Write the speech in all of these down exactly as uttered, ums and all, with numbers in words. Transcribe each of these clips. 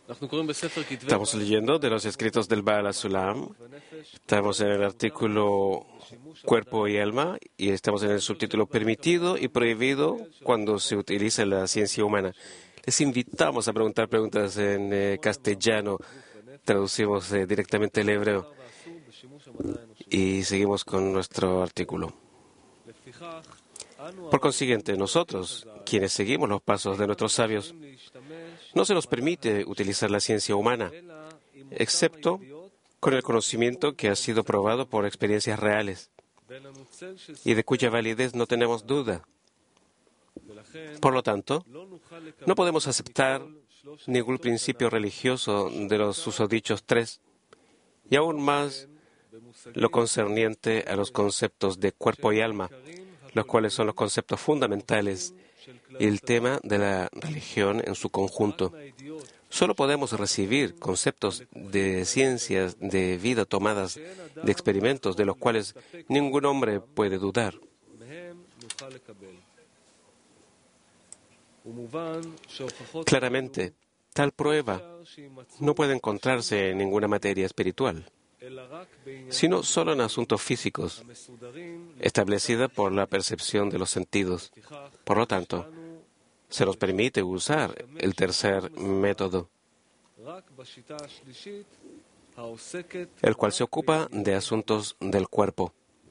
Estamos leyendo de los escritos del Baal HaSulam. Estamos en el artículo Cuerpo y Alma y estamos en el subtítulo Permitido y Prohibido cuando se utiliza la ciencia humana. Les invitamos a preguntar preguntas en eh, castellano. Traducimos eh, directamente el hebreo y seguimos con nuestro artículo. Por consiguiente, nosotros, quienes seguimos los pasos de nuestros sabios, no se nos permite utilizar la ciencia humana, excepto con el conocimiento que ha sido probado por experiencias reales y de cuya validez no tenemos duda. Por lo tanto, no podemos aceptar ningún principio religioso de los susodichos tres, y aún más lo concerniente a los conceptos de cuerpo y alma, los cuales son los conceptos fundamentales y el tema de la religión en su conjunto. Solo podemos recibir conceptos de ciencias de vida tomadas de experimentos de los cuales ningún hombre puede dudar. Claramente, tal prueba no puede encontrarse en ninguna materia espiritual, sino solo en asuntos físicos, establecida por la percepción de los sentidos. Por lo tanto, se nos permite usar el tercer método, el cual se ocupa de asuntos del cuerpo,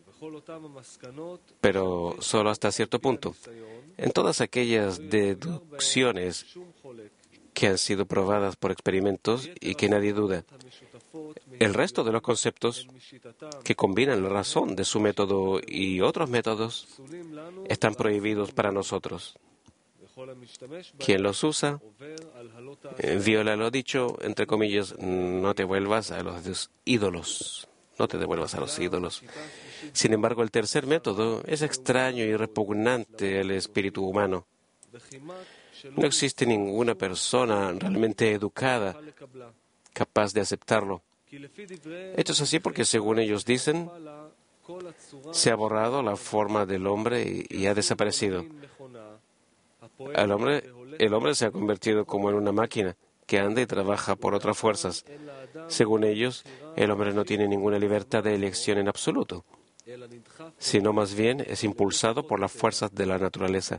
pero solo hasta cierto punto. En todas aquellas deducciones que han sido probadas por experimentos y que nadie duda, el resto de los conceptos que combinan la razón de su método y otros métodos están prohibidos para nosotros. Quien los usa viola lo dicho, entre comillas, no te vuelvas a los ídolos. No te devuelvas a los ídolos. Sin embargo, el tercer método es extraño y repugnante al espíritu humano. No existe ninguna persona realmente educada capaz de aceptarlo. Esto es así porque, según ellos dicen, se ha borrado la forma del hombre y, y ha desaparecido. El hombre, el hombre se ha convertido como en una máquina que anda y trabaja por otras fuerzas. Según ellos, el hombre no tiene ninguna libertad de elección en absoluto, sino más bien es impulsado por las fuerzas de la naturaleza.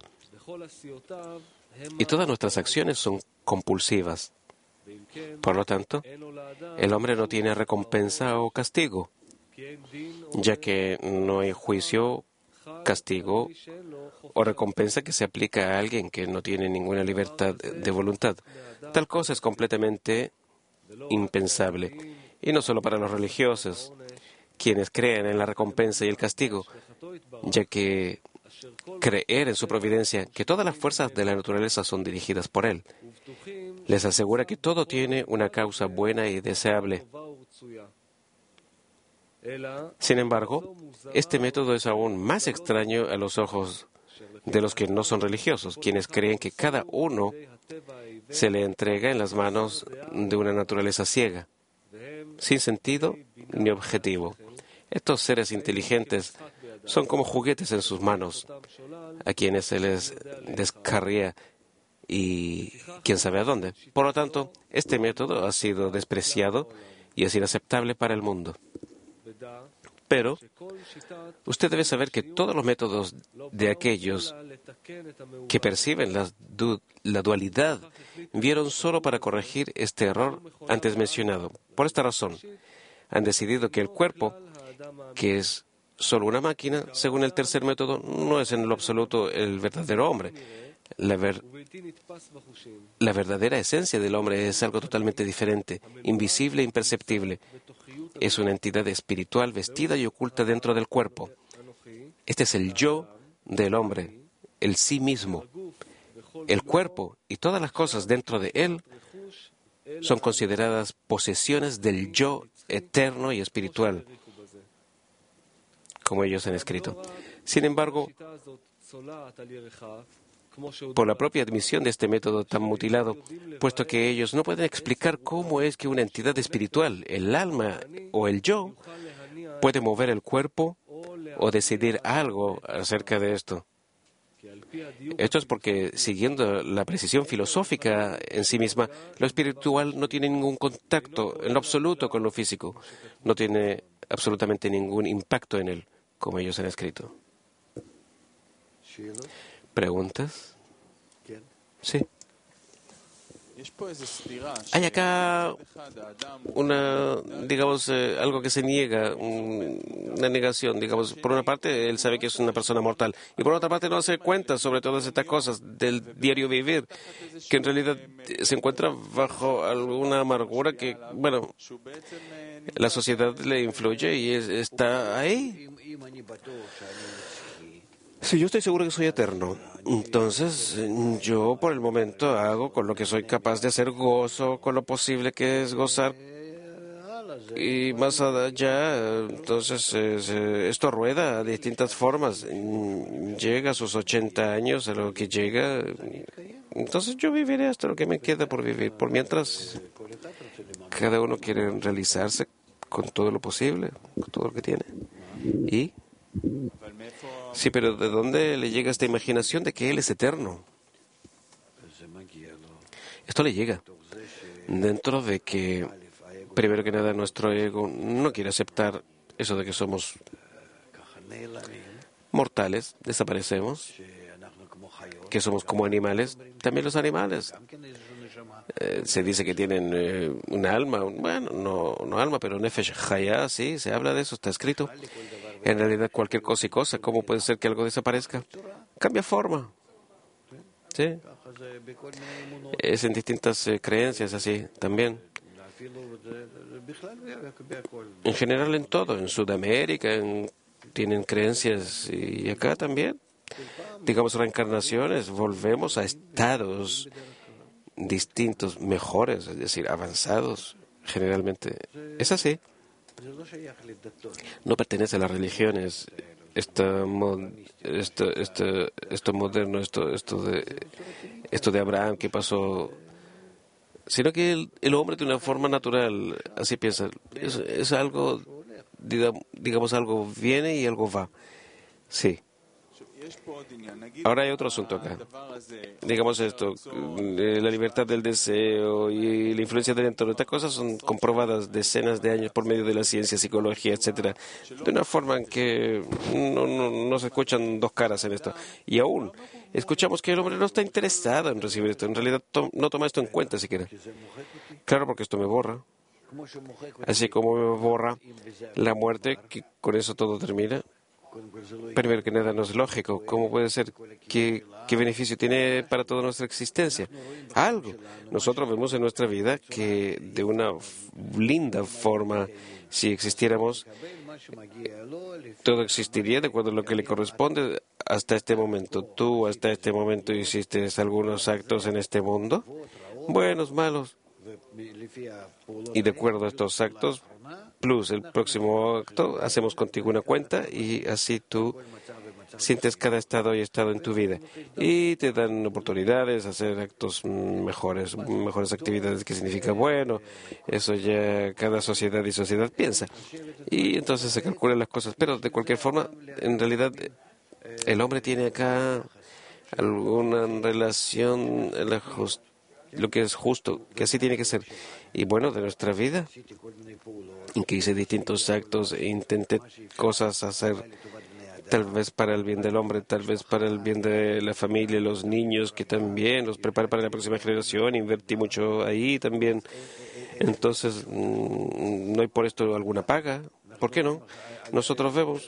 Y todas nuestras acciones son compulsivas. Por lo tanto, el hombre no tiene recompensa o castigo, ya que no hay juicio, castigo o recompensa que se aplica a alguien que no tiene ninguna libertad de voluntad. Tal cosa es completamente impensable. Y no solo para los religiosos, quienes creen en la recompensa y el castigo, ya que creer en su providencia, que todas las fuerzas de la naturaleza son dirigidas por Él, les asegura que todo tiene una causa buena y deseable. Sin embargo, este método es aún más extraño a los ojos de los que no son religiosos, quienes creen que cada uno se le entrega en las manos de una naturaleza ciega, sin sentido ni objetivo. Estos seres inteligentes son como juguetes en sus manos, a quienes se les descarría y quién sabe a dónde. Por lo tanto, este método ha sido despreciado y es inaceptable para el mundo. Pero usted debe saber que todos los métodos de aquellos que perciben la, du- la dualidad vieron solo para corregir este error antes mencionado. Por esta razón, han decidido que el cuerpo, que es solo una máquina, según el tercer método, no es en lo absoluto el verdadero hombre. La, ver- la verdadera esencia del hombre es algo totalmente diferente, invisible e imperceptible. Es una entidad espiritual vestida y oculta dentro del cuerpo. Este es el yo del hombre, el sí mismo. El cuerpo y todas las cosas dentro de él son consideradas posesiones del yo eterno y espiritual, como ellos han escrito. Sin embargo, por la propia admisión de este método tan mutilado, puesto que ellos no pueden explicar cómo es que una entidad espiritual, el alma o el yo, puede mover el cuerpo o decidir algo acerca de esto. Esto es porque, siguiendo la precisión filosófica en sí misma, lo espiritual no tiene ningún contacto en lo absoluto con lo físico. No tiene absolutamente ningún impacto en él, como ellos han escrito. ¿Preguntas? Sí. Hay acá una, digamos, eh, algo que se niega, un, una negación, digamos. Por una parte, él sabe que es una persona mortal, y por otra parte no hace cuenta sobre todas estas cosas del diario vivir, que en realidad se encuentra bajo alguna amargura que, bueno, la sociedad le influye y es, está ahí. Si yo estoy seguro que soy eterno, entonces yo por el momento hago con lo que soy capaz de hacer gozo, con lo posible que es gozar. Y más allá, entonces es, eh, esto rueda a distintas formas. Llega a sus ochenta años, a lo que llega. Entonces yo viviré hasta lo que me queda por vivir. Por mientras, cada uno quiere realizarse con todo lo posible, con todo lo que tiene. Y sí, pero ¿de dónde le llega esta imaginación de que Él es eterno? Esto le llega dentro de que, primero que nada, nuestro ego no quiere aceptar eso de que somos mortales, desaparecemos, que somos como animales. También los animales eh, se dice que tienen eh, un alma, un, bueno, no, no alma, pero nefesh hayah, sí, se habla de eso, está escrito. En realidad, cualquier cosa y cosa, ¿cómo puede ser que algo desaparezca? Cambia forma. ¿Sí? Es en distintas eh, creencias así también. En general en todo, en Sudamérica en, tienen creencias y acá también. Digamos reencarnaciones, volvemos a estados distintos, mejores, es decir, avanzados. Generalmente es así. No pertenece a las religiones. Esto, esto, esto, esto moderno, esto, esto de, esto de Abraham que pasó, sino que el, el hombre de una forma natural, así piensa, es, es algo, digamos, digamos, algo viene y algo va. Sí. Ahora hay otro asunto acá. Digamos esto, la libertad del deseo y la influencia del entorno. Estas cosas son comprobadas decenas de años por medio de la ciencia, psicología, etcétera, de una forma en que no, no, no se escuchan dos caras en esto. Y aún escuchamos que el hombre no está interesado en recibir esto. En realidad to- no toma esto en cuenta siquiera. Claro, porque esto me borra. Así como me borra la muerte, que con eso todo termina. Primero que nada, no es lógico. ¿Cómo puede ser? ¿Qué, qué beneficio tiene para toda nuestra existencia? Algo. Nosotros vemos en nuestra vida que de una f- linda forma, si existiéramos, todo existiría de acuerdo a lo que le corresponde hasta este momento. Tú hasta este momento hiciste algunos actos en este mundo, buenos, malos, y de acuerdo a estos actos, plus el próximo acto, hacemos contigo una cuenta y así tú sientes cada estado y estado en tu vida. Y te dan oportunidades a hacer actos mejores, mejores actividades, que significa bueno. Eso ya cada sociedad y sociedad piensa. Y entonces se calculan las cosas. Pero de cualquier forma, en realidad, el hombre tiene acá alguna relación en la justicia, lo que es justo, que así tiene que ser. Y bueno, de nuestra vida, en que hice distintos actos e intenté cosas hacer, tal vez para el bien del hombre, tal vez para el bien de la familia, los niños, que también los preparé para la próxima generación, invertí mucho ahí también. Entonces, mm, no hay por esto alguna paga. ¿Por qué no? Nosotros vemos,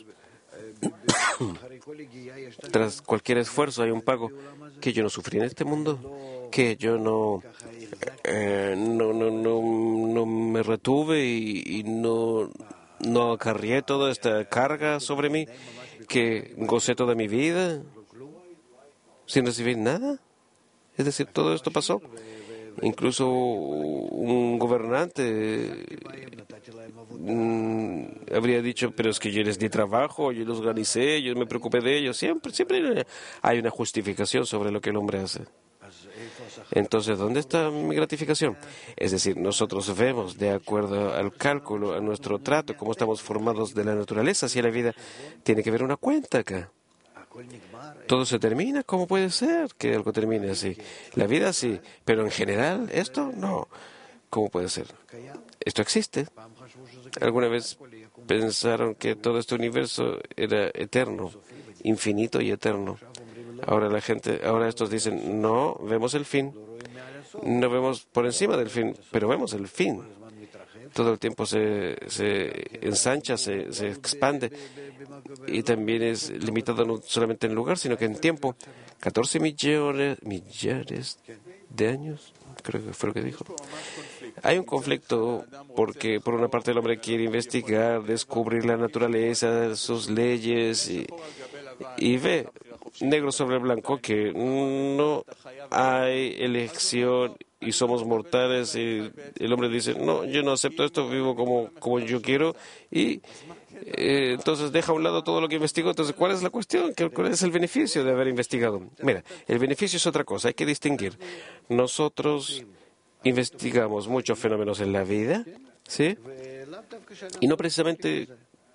tras cualquier esfuerzo hay un pago. Que yo no sufrí en este mundo, que yo no, eh, no, no, no, no me retuve y, y no, no acarrié toda esta carga sobre mí, que gocé toda mi vida sin recibir nada. Es decir, todo esto pasó. Incluso un gobernante mm, habría dicho, pero es que yo les di trabajo, yo los organicé, yo me preocupé de ellos. Siempre, siempre hay una justificación sobre lo que el hombre hace. Entonces, ¿dónde está mi gratificación? Es decir, nosotros vemos, de acuerdo al cálculo, a nuestro trato, cómo estamos formados de la naturaleza hacia la vida, tiene que haber una cuenta acá. Todo se termina. ¿Cómo puede ser que algo termine así? La vida sí, pero en general, esto no. ¿Cómo puede ser? Esto existe. ¿Alguna vez pensaron que todo este universo era eterno, infinito y eterno? Ahora la gente, ahora estos dicen, no, vemos el fin. No vemos por encima del fin, pero vemos el fin. Todo el tiempo se, se ensancha, se, se expande y también es limitado no solamente en lugar, sino que en tiempo. catorce millones, millares de años, creo que fue lo que dijo. Hay un conflicto porque por una parte el hombre quiere investigar, descubrir la naturaleza, sus leyes y, y ve negro sobre blanco que no hay elección y somos mortales y el hombre dice, no, yo no acepto esto, vivo como, como yo quiero y eh, entonces deja a un lado todo lo que investigó. Entonces, ¿cuál es la cuestión? ¿Cuál es el beneficio de haber investigado? Mira, el beneficio es otra cosa, hay que distinguir. Nosotros investigamos muchos fenómenos en la vida, ¿sí? Y no precisamente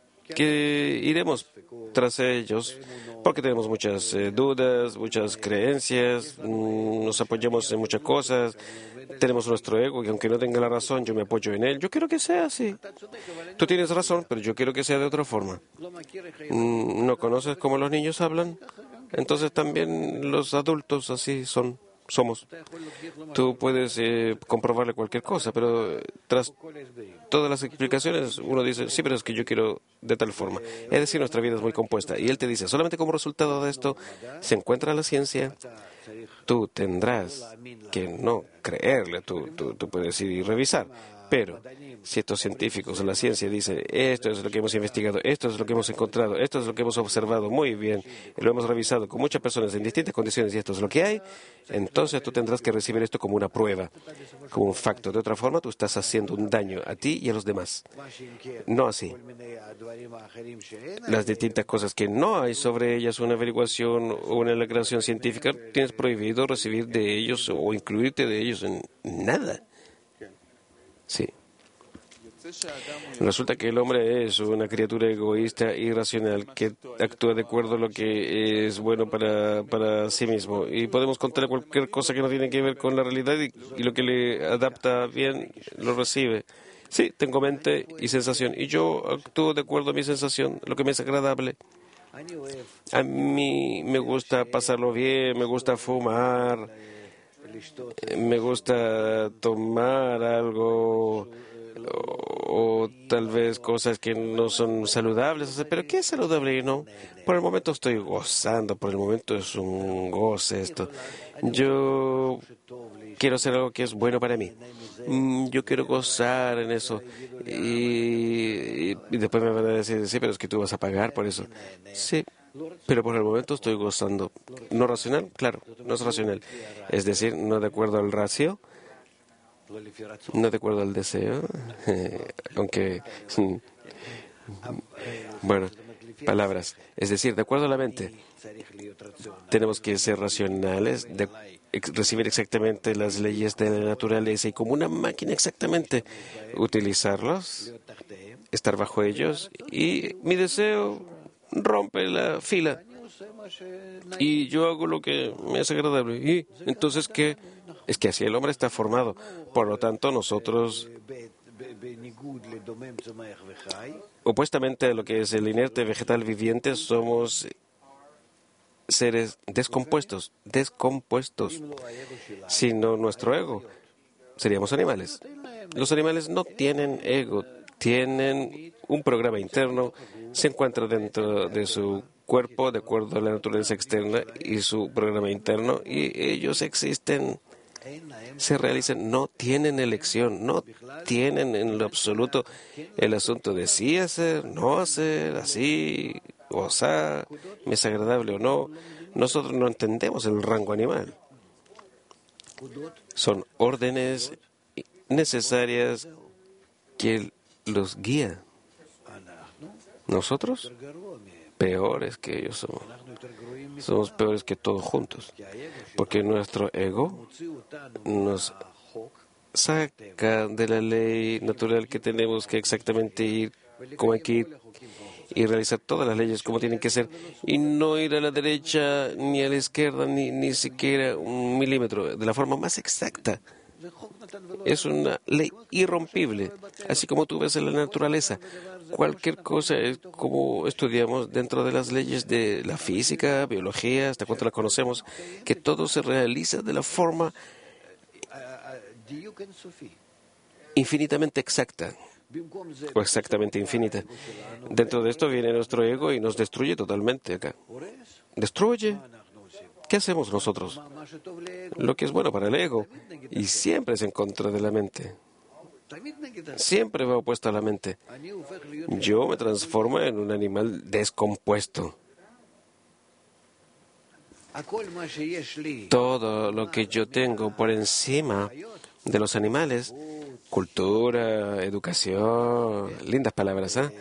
que iremos tras ellos, porque tenemos muchas eh, dudas, muchas creencias, mmm, nos apoyamos en muchas cosas, tenemos nuestro ego, que aunque no tenga la razón, yo me apoyo en él. Yo quiero que sea así. Tú tienes razón, pero yo quiero que sea de otra forma. Mm, ¿No conoces cómo los niños hablan? Entonces también los adultos así son. Somos. Tú puedes eh, comprobarle cualquier cosa, pero tras todas las explicaciones uno dice, sí, pero es que yo quiero de tal forma. Es decir, nuestra vida es muy compuesta. Y él te dice, solamente como resultado de esto se encuentra la ciencia. Tú tendrás que no creerle, tú, tú, tú puedes ir y revisar. Pero si estos científicos o la ciencia dicen, esto es lo que hemos investigado, esto es lo que hemos encontrado, esto es lo que hemos observado muy bien, y lo hemos revisado con muchas personas en distintas condiciones y esto es lo que hay, entonces tú tendrás que recibir esto como una prueba, como un facto. De otra forma, tú estás haciendo un daño a ti y a los demás. No así. Las distintas cosas que no hay sobre ellas una averiguación o una elaboración científica, tienes prohibido recibir de ellos o incluirte de ellos en nada. Sí. Resulta que el hombre es una criatura egoísta, irracional, que actúa de acuerdo a lo que es bueno para, para sí mismo. Y podemos contarle cualquier cosa que no tiene que ver con la realidad y, y lo que le adapta bien lo recibe. Sí, tengo mente y sensación. Y yo actúo de acuerdo a mi sensación, lo que me es agradable. A mí me gusta pasarlo bien, me gusta fumar, me gusta tomar algo o, o tal vez cosas que no son saludables. Pero ¿qué es saludable y no? Por el momento estoy gozando, por el momento es un goce esto. Yo quiero hacer algo que es bueno para mí. Yo quiero gozar en eso. Y, y después me van a decir, sí, pero es que tú vas a pagar por eso. Sí. Pero por el momento estoy gozando. ¿No racional? Claro, no es racional. Es decir, no de acuerdo al ratio, no de acuerdo al deseo, aunque, bueno, palabras. Es decir, de acuerdo a la mente, tenemos que ser racionales, de, ex, recibir exactamente las leyes de la naturaleza y como una máquina exactamente utilizarlos, estar bajo ellos y mi deseo rompe la fila y yo hago lo que me es agradable. Y entonces, ¿qué? Es que así el hombre está formado. Por lo tanto, nosotros, opuestamente a lo que es el inerte vegetal viviente, somos seres descompuestos, descompuestos. Sino nuestro ego, seríamos animales. Los animales no tienen ego, tienen un programa interno, se encuentra dentro de su cuerpo de acuerdo a la naturaleza externa y su programa interno, y ellos existen, se realizan, no tienen elección, no tienen en lo absoluto el asunto de sí hacer, no hacer, así, gozar, me es agradable o no. Nosotros no entendemos el rango animal. Son órdenes necesarias que los guía. Nosotros, peores que ellos somos. Somos peores que todos juntos. Porque nuestro ego nos saca de la ley natural que tenemos que exactamente ir como hay que ir. y realizar todas las leyes como tienen que ser y no ir a la derecha ni a la izquierda ni, ni siquiera un milímetro, de la forma más exacta. Es una ley irrompible, así como tú ves en la naturaleza. Cualquier cosa es como estudiamos dentro de las leyes de la física, biología, hasta cuánto la conocemos, que todo se realiza de la forma infinitamente exacta o exactamente infinita. Dentro de esto viene nuestro ego y nos destruye totalmente acá. Destruye. ¿Qué hacemos nosotros? Lo que es bueno para el ego, y siempre es en contra de la mente. Siempre va opuesto a la mente. Yo me transformo en un animal descompuesto. Todo lo que yo tengo por encima de los animales, cultura, educación, lindas palabras, ¿eh?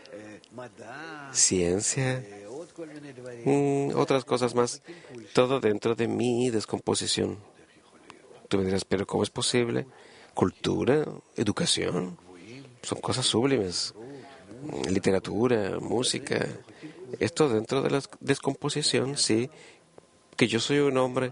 Ciencia, mm, otras cosas más, todo dentro de mi descomposición. Tú me dirás, pero ¿cómo es posible? Cultura, educación, son cosas sublimes. Literatura, música, esto dentro de la descomposición, sí, que yo soy un hombre,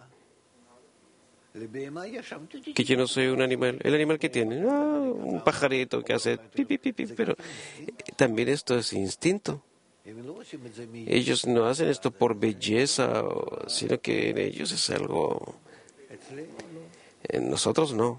que yo no soy un animal. El animal que tiene, ah, un pajarito que hace pi, pi, pi, pi, pero también esto es instinto. Ellos no hacen esto por belleza, sino que en ellos es algo. En nosotros no.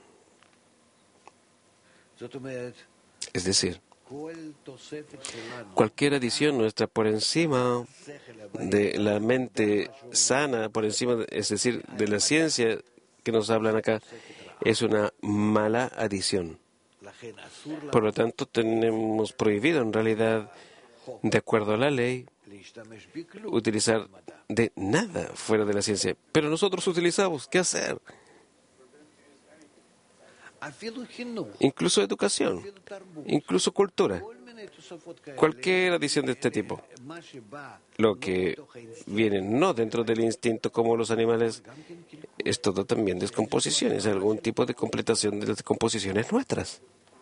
Es decir, cualquier adición nuestra por encima de la mente sana, por encima, de, es decir, de la ciencia que nos hablan acá, es una mala adición. Por lo tanto, tenemos prohibido en realidad, de acuerdo a la ley, utilizar de nada fuera de la ciencia. Pero nosotros utilizamos, ¿qué hacer? Incluso educación, incluso cultura, cualquier adición de este tipo. Lo que viene no dentro del instinto como los animales, es todo también descomposición, es algún tipo de completación de las composiciones nuestras.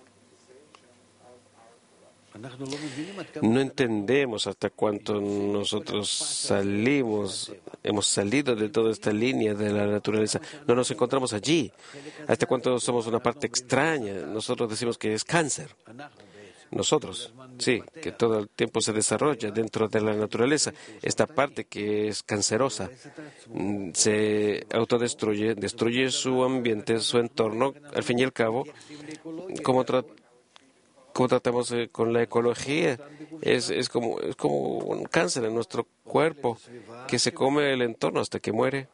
No entendemos hasta cuánto nosotros salimos, hemos salido de toda esta línea de la naturaleza. No nos encontramos allí. Hasta cuánto somos una parte extraña. Nosotros decimos que es cáncer. Nosotros, sí, que todo el tiempo se desarrolla dentro de la naturaleza. Esta parte que es cancerosa se autodestruye, destruye su ambiente, su entorno, al fin y al cabo, como tratamos. Como tratamos eh, con la ecología, es, es, como, es como un cáncer en nuestro cuerpo que se come el entorno hasta que muere.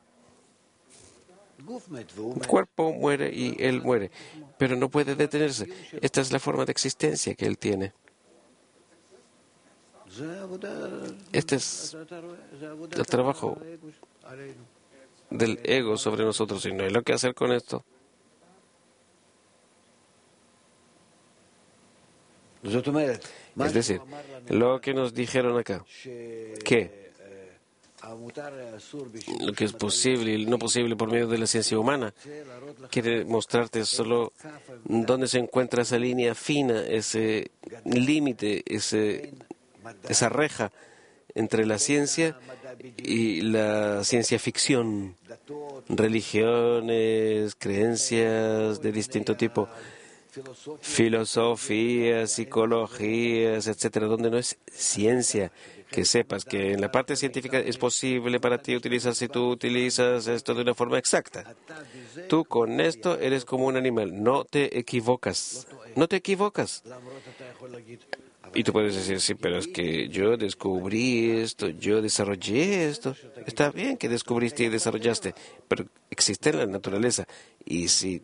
El cuerpo muere y él muere, pero no puede detenerse. Esta es la forma de existencia que él tiene. Este es el trabajo del ego sobre nosotros y no hay lo que hacer con esto. Es decir, lo que nos dijeron acá, que lo que es posible y no posible por medio de la ciencia humana, quiere mostrarte solo dónde se encuentra esa línea fina, ese límite, ese, esa reja entre la ciencia y la ciencia ficción, religiones, creencias de distinto tipo, filosofías, psicologías, etcétera, donde no es ciencia. Que sepas que en la parte científica es posible para ti utilizar, si tú utilizas esto de una forma exacta. Tú con esto eres como un animal, no te equivocas, no te equivocas. Y tú puedes decir, sí, pero es que yo descubrí esto, yo desarrollé esto. Está bien que descubriste y desarrollaste, pero existe en la naturaleza. Y si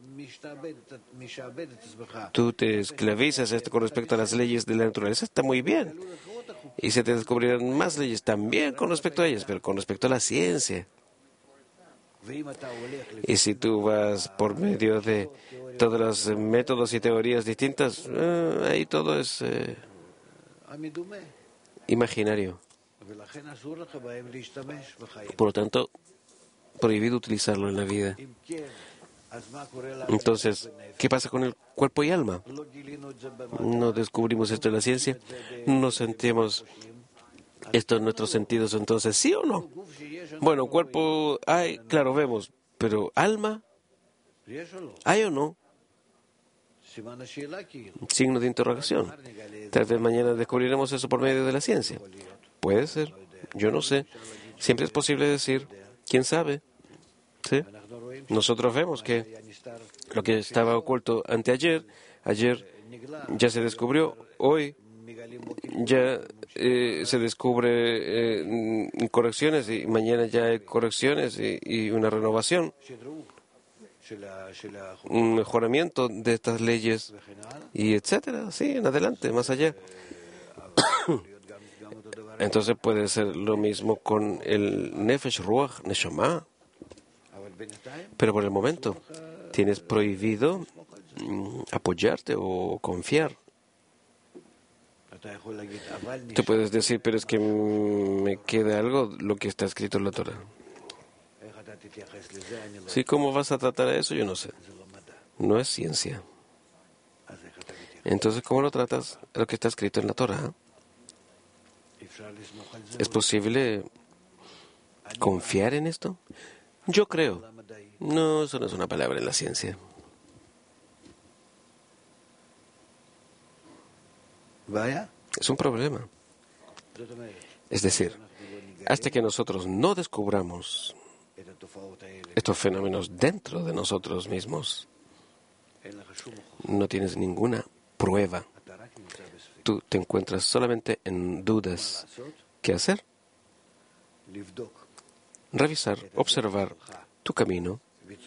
tú te esclavizas esto con respecto a las leyes de la naturaleza, está muy bien. Y se te descubrirán más leyes también con respecto a ellas, pero con respecto a la ciencia. Y si tú vas por medio de todos los métodos y teorías distintas, eh, ahí todo es eh, imaginario. Por lo tanto, prohibido utilizarlo en la vida. Entonces, ¿qué pasa con el cuerpo y alma? No descubrimos esto en la ciencia, no sentimos esto en nuestros sentidos, entonces, ¿sí o no? Bueno, cuerpo hay, claro, vemos, pero alma, ¿hay o no? Signo de interrogación. Tal vez mañana descubriremos eso por medio de la ciencia. Puede ser, yo no sé. Siempre es posible decir, ¿quién sabe? ¿Sí? Nosotros vemos que lo que estaba oculto anteayer, ayer ya se descubrió, hoy ya eh, se descubre eh, correcciones y mañana ya hay correcciones y, y una renovación, un mejoramiento de estas leyes y etcétera, sí, en adelante, más allá. Entonces puede ser lo mismo con el Nefesh, Ruach, Neshama. Pero por el momento tienes prohibido mm, apoyarte o confiar. Tú puedes decir, pero es que me queda algo, lo que está escrito en la Torah. Sí, ¿cómo vas a tratar a eso? Yo no sé. No es ciencia. Entonces, ¿cómo lo tratas a lo que está escrito en la Torah? ¿Es posible confiar en esto? Yo creo. No, eso no es una palabra en la ciencia. Es un problema. Es decir, hasta que nosotros no descubramos estos fenómenos dentro de nosotros mismos, no tienes ninguna prueba. Tú te encuentras solamente en dudas. ¿Qué hacer? Revisar, observar tu camino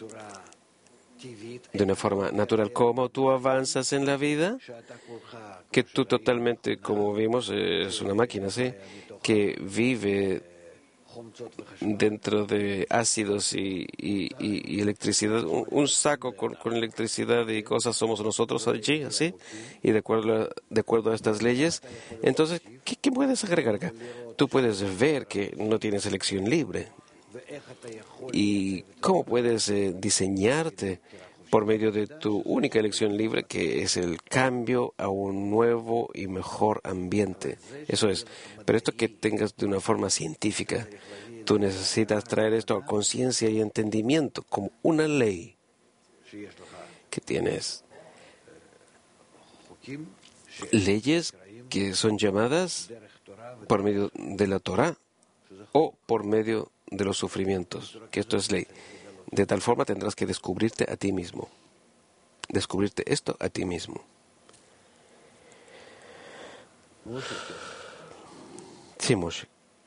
de una forma natural. ¿Cómo tú avanzas en la vida? Que tú totalmente, como vimos, es una máquina, ¿sí? Que vive dentro de ácidos y, y, y, y electricidad. Un, un saco con, con electricidad y cosas somos nosotros allí, ¿sí? Y de acuerdo a, de acuerdo a estas leyes, entonces, ¿qué, qué puedes agregar acá? Tú puedes ver que no tienes elección libre. ¿Y cómo puedes eh, diseñarte por medio de tu única elección libre, que es el cambio a un nuevo y mejor ambiente? Eso es. Pero esto que tengas de una forma científica, tú necesitas traer esto a conciencia y entendimiento como una ley que tienes. Leyes que son llamadas por medio de la Torah o por medio de los sufrimientos, que esto es ley. De tal forma tendrás que descubrirte a ti mismo. Descubrirte esto a ti mismo. Sí, Moshe.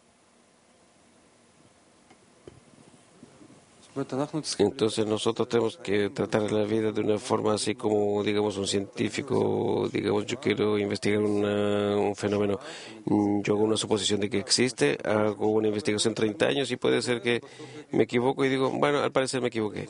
Entonces nosotros tenemos que tratar la vida de una forma así como, digamos, un científico, digamos, yo quiero investigar una, un fenómeno, yo hago una suposición de que existe, hago una investigación treinta años y puede ser que me equivoco y digo, bueno, al parecer me equivoqué.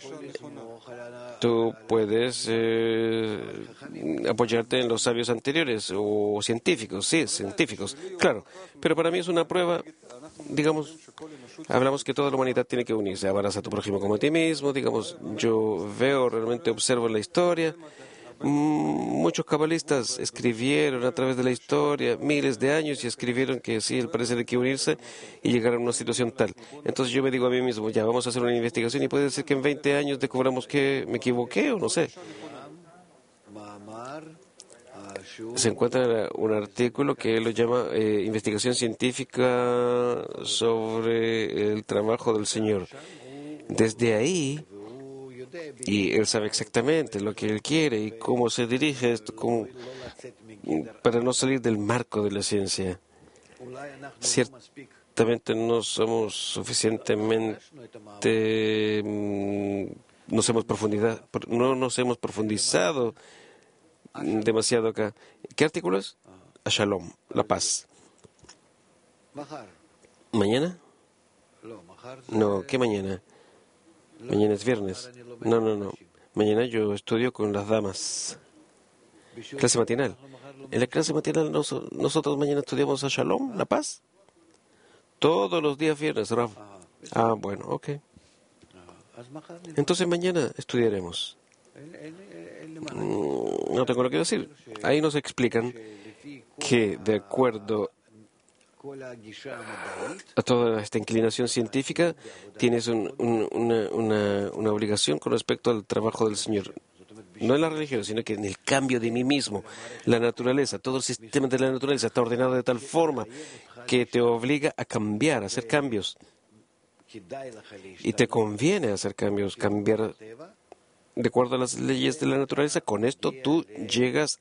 Tú puedes eh, apoyarte en los sabios anteriores o científicos, sí, científicos, claro, pero para mí es una prueba, digamos, hablamos que toda la humanidad tiene que unirse, amarás a tu prójimo como a ti mismo, digamos, yo veo, realmente observo la historia, muchos cabalistas escribieron a través de la historia miles de años y escribieron que sí, al parecer hay que unirse y llegar a una situación tal. Entonces yo me digo a mí mismo, ya vamos a hacer una investigación y puede ser que en veinte años descubramos que me equivoqué o no sé. Se encuentra un artículo que él lo llama eh, Investigación Científica sobre el trabajo del Señor. Desde ahí, y él sabe exactamente lo que él quiere y cómo se dirige esto con, para no salir del marco de la ciencia. Ciertamente no somos suficientemente, nos hemos profundidad, no nos hemos profundizado demasiado acá. ¿Qué artículo es? A Shalom, la paz. ¿Mañana? No, ¿qué mañana? Mañana es viernes. No, no, no. Mañana yo estudio con las damas. Clase matinal. En la clase matinal nos, nosotros mañana estudiamos a Shalom, la paz. Todos los días viernes, Rav. Ah, bueno, ok. Entonces mañana estudiaremos. No tengo lo que decir. Ahí nos explican que de acuerdo a toda esta inclinación científica tienes un, un, una, una, una obligación con respecto al trabajo del Señor. No en la religión, sino que en el cambio de mí mismo. La naturaleza, todo el sistema de la naturaleza está ordenado de tal forma que te obliga a cambiar, a hacer cambios. Y te conviene hacer cambios, cambiar de acuerdo a las leyes de la naturaleza. Con esto tú llegas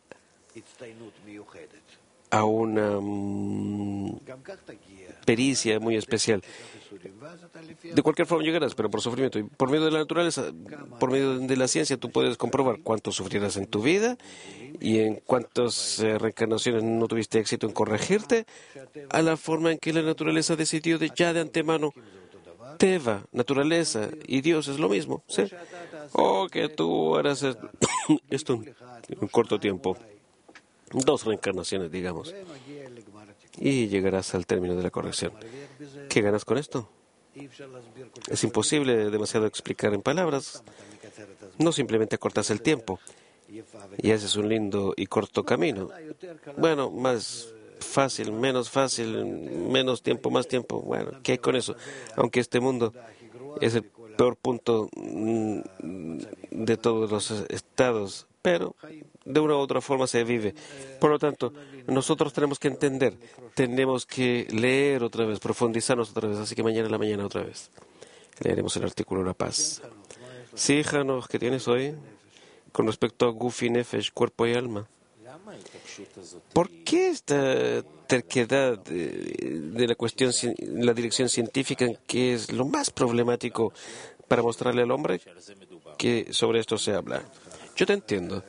a una um, pericia muy especial. De cualquier forma llegarás, pero por sufrimiento. Y por medio de la naturaleza, por medio de la ciencia, tú puedes comprobar cuánto sufrirás en tu vida y en cuántas eh, reencarnaciones no tuviste éxito en corregirte, a la forma en que la naturaleza decidió de, ya de antemano. Teva, naturaleza y Dios es lo mismo, ¿sí? O que tú harás esto en un corto tiempo. Dos reencarnaciones, digamos. Y llegarás al término de la corrección. ¿Qué ganas con esto? Es imposible demasiado explicar en palabras. No simplemente acortas el tiempo. Y haces un lindo y corto camino. Bueno, más fácil, menos fácil, menos tiempo, más tiempo. Bueno, ¿qué hay con eso? Aunque este mundo es el peor punto de todos los estados, pero de una u otra forma se vive. Por lo tanto, nosotros tenemos que entender, tenemos que leer otra vez, profundizarnos otra vez. Así que mañana en la mañana otra vez leeremos el artículo La Paz. Sí, Janos, ¿qué tienes hoy con respecto a Gufi Nefesh, cuerpo y alma? ¿Por qué esta terquedad de, de la cuestión, la dirección científica, que es lo más problemático para mostrarle al hombre que sobre esto se habla? Yo te entiendo.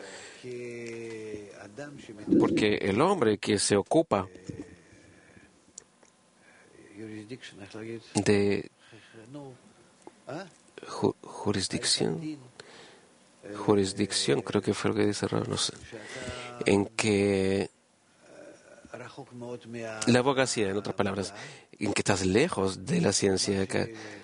Porque el hombre que se ocupa de ju, jurisdicción, jurisdicción, creo que fue lo que dice Raúl, no sé, en que la abogacía, en otras palabras, en que estás lejos de la ciencia acá.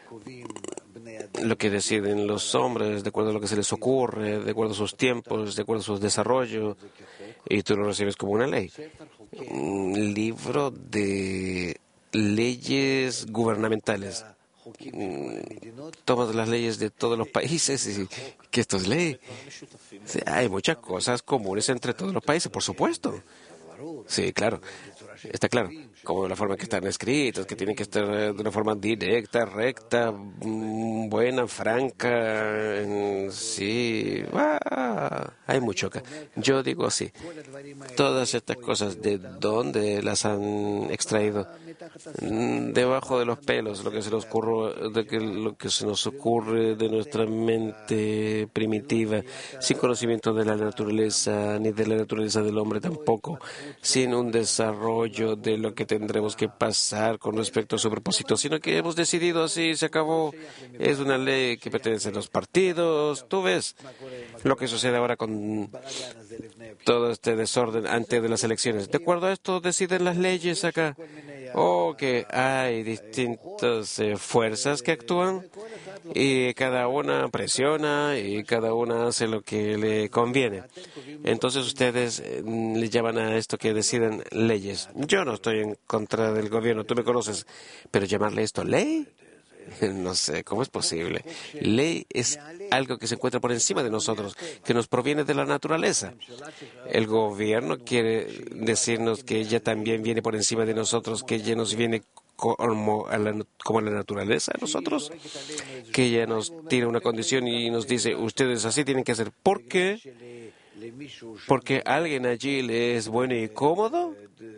Lo que deciden los hombres, de acuerdo a lo que se les ocurre, de acuerdo a sus tiempos, de acuerdo a su desarrollo, y tú lo recibes como una ley. Un libro de leyes gubernamentales. Tomas las leyes de todos los países y que esto es ley. Sí, hay muchas cosas comunes entre todos los países, por supuesto. Sí, claro. Está claro, como la forma en que están escritos, que tienen que estar de una forma directa, recta, buena, franca, sí, ah, hay mucho acá. Yo digo así, todas estas cosas, ¿de dónde las han extraído? Debajo de los pelos, lo que se nos ocurre, de que, lo que se nos ocurre de nuestra mente primitiva, sin conocimiento de la naturaleza, ni de la naturaleza del hombre tampoco, sin un desarrollo de lo que tendremos que pasar con respecto a su propósito, sino que hemos decidido así, se acabó. Es una ley que pertenece a los partidos. Tú ves lo que sucede ahora con todo este desorden antes de las elecciones. De acuerdo a esto deciden las leyes acá. O que hay distintas eh, fuerzas que actúan y cada una presiona y cada una hace lo que le conviene. Entonces ustedes eh, le llaman a esto que deciden leyes. Yo no estoy en contra del gobierno, tú me conoces, pero llamarle esto ley, no sé, ¿cómo es posible? Ley es algo que se encuentra por encima de nosotros, que nos proviene de la naturaleza. El gobierno quiere decirnos que ella también viene por encima de nosotros, que ella nos viene como a la, como a la naturaleza a nosotros, que ella nos tira una condición y nos dice, ustedes así tienen que hacer. ¿Por qué? Porque a alguien allí le es bueno y cómodo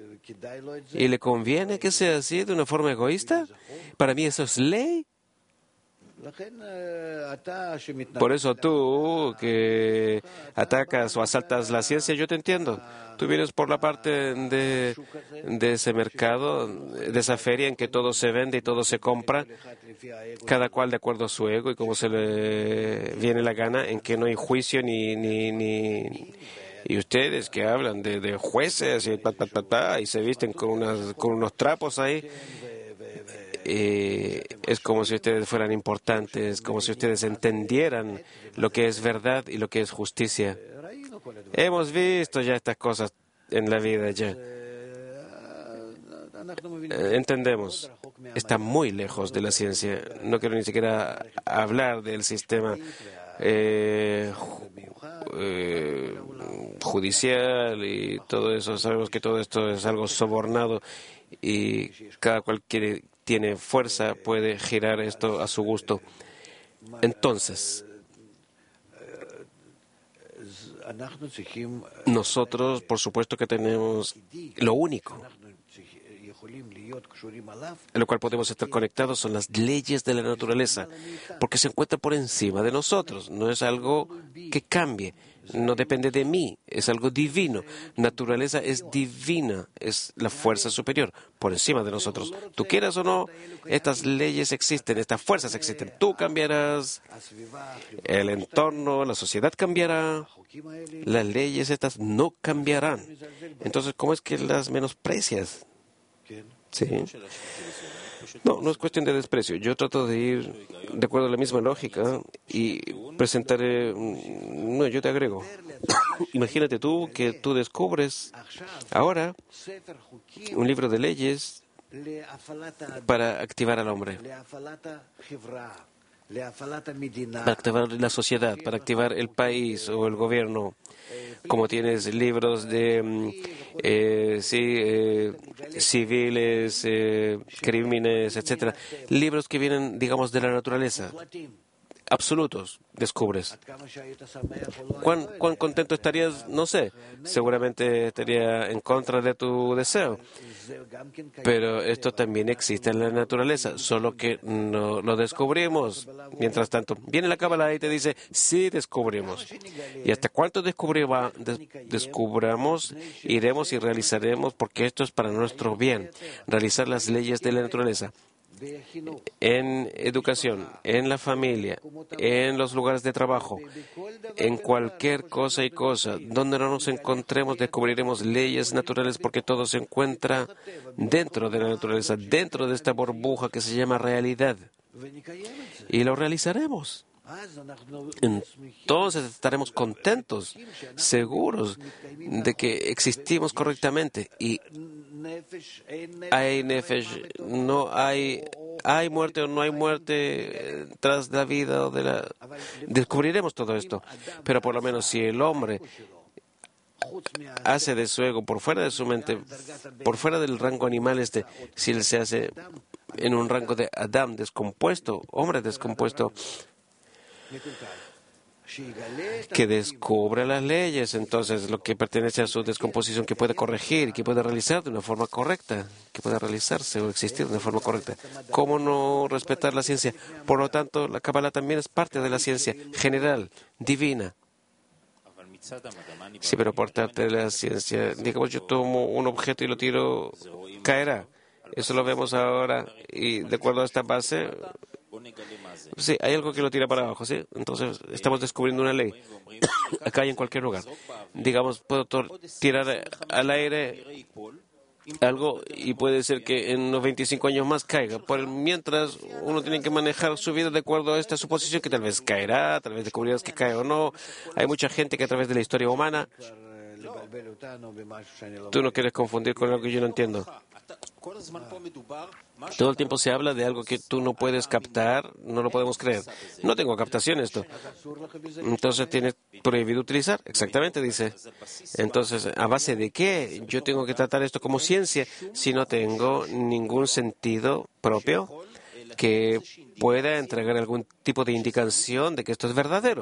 y le conviene que sea así de una forma egoísta. Para mí eso es ley. Por eso tú que atacas o asaltas la ciencia, yo te entiendo. Tú vienes por la parte de, de ese mercado, de esa feria en que todo se vende y todo se compra, cada cual de acuerdo a su ego y como se le viene la gana, en que no hay juicio ni... ni, ni y ustedes que hablan de, de jueces y, pa, pa, pa, pa, y se visten con, unas, con unos trapos ahí, eh, es como si ustedes fueran importantes, como si ustedes entendieran lo que es verdad y lo que es justicia. Hemos visto ya estas cosas en la vida ya. Eh, Entendemos. Está muy lejos de la ciencia. No quiero ni siquiera hablar del sistema eh, ju- eh, judicial y todo eso. Sabemos que todo esto es algo sobornado y cada cual quiere, tiene fuerza, puede girar esto a su gusto. Entonces, nosotros, por supuesto que tenemos lo único en lo cual podemos estar conectados son las leyes de la naturaleza, porque se encuentra por encima de nosotros. No es algo que cambie, no depende de mí, es algo divino. Naturaleza es divina, es la fuerza superior, por encima de nosotros. Tú quieras o no, estas leyes existen, estas fuerzas existen. Tú cambiarás, el entorno, la sociedad cambiará, las leyes estas no cambiarán. Entonces, ¿cómo es que las menosprecias? Sí. No, no es cuestión de desprecio. Yo trato de ir de acuerdo a la misma lógica y presentaré... No, yo te agrego. Imagínate tú que tú descubres ahora un libro de leyes para activar al hombre, para activar la sociedad, para activar el país o el gobierno. Como tienes libros de mm, eh, sí, eh, civiles, eh, crímenes, etcétera, libros que vienen, digamos, de la naturaleza, absolutos, descubres. ¿Cuán, cuán contento estarías? No sé. Seguramente estaría en contra de tu deseo. Pero esto también existe en la naturaleza, solo que no lo descubrimos. Mientras tanto, viene la Cábala y te dice, sí descubrimos. ¿Y hasta cuánto descubriva- des- descubramos, iremos y realizaremos? Porque esto es para nuestro bien, realizar las leyes de la naturaleza. En educación, en la familia, en los lugares de trabajo, en cualquier cosa y cosa, donde no nos encontremos, descubriremos leyes naturales porque todo se encuentra dentro de la naturaleza, dentro de esta burbuja que se llama realidad. Y lo realizaremos. Entonces estaremos contentos, seguros de que existimos correctamente y hay nefesh, no hay, hay muerte o no hay muerte eh, tras la vida o de la... Descubriremos todo esto, pero por lo menos si el hombre hace de su ego por fuera de su mente, por fuera del rango animal este, si él se hace en un rango de Adam descompuesto, hombre descompuesto, que descubra las leyes, entonces lo que pertenece a su descomposición, que puede corregir, que puede realizar de una forma correcta, que puede realizarse o existir de una forma correcta. ¿Cómo no respetar la ciencia? Por lo tanto, la Kabbalah también es parte de la ciencia general, divina. Sí, pero por parte de la ciencia, digamos, yo tomo un objeto y lo tiro, caerá. Eso lo vemos ahora y de acuerdo a esta base, sí, hay algo que lo tira para abajo, ¿sí? Entonces, estamos descubriendo una ley. Acá y en cualquier lugar. Digamos, puedo tor- tirar al aire algo y puede ser que en unos veinticinco años más caiga. Por mientras, uno tiene que manejar su vida de acuerdo a esta suposición que tal vez caerá, tal vez descubrirás que cae o no. Hay mucha gente que a través de la historia humana, tú no quieres confundir con algo que yo no entiendo. Todo el tiempo se habla de algo que tú no puedes captar, no lo podemos creer. No tengo captación esto. Entonces tienes prohibido utilizar. Exactamente, dice. Entonces, ¿a base de qué yo tengo que tratar esto como ciencia si no tengo ningún sentido propio que pueda entregar algún tipo de indicación de que esto es verdadero?